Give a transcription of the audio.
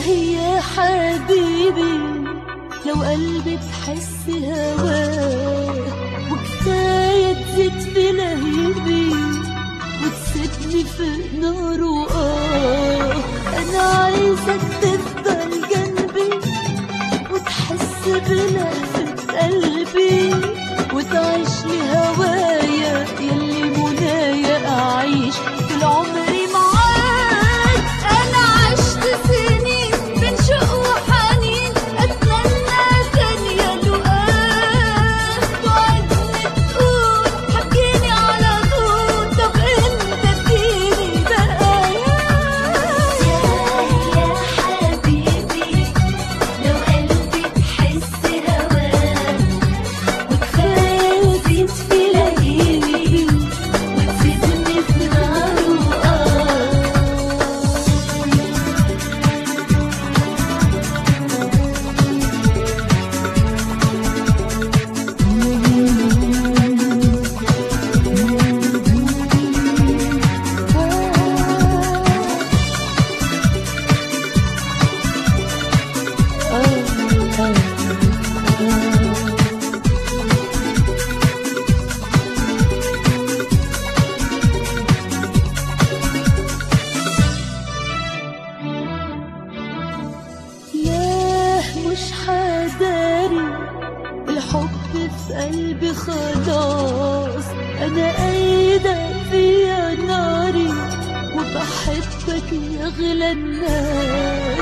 يا حبيبي لو قلبي تحس هواه، وكفاية تزيد في لهيبي وتسيبني في نار أنا عايزك تفضل جنبي وتحس بلهفة قلبي وتعيش لي هوايا يلي منايا أعيش طول عمري معاك. أنا عشت سنين بين شوق وحنين أتمنى ثانية لقاك، توعدني تقول حبيني على طول، طب أنت اديني بقى يا حبيبي لو قلبي تحس هواك، وكفاية تزيد في لهيبي وتسيبني في نار ياه مش حداري الحب في قلبي خلاص، أنا قايدة فيا ناري وبحبك يا أغلى الناس.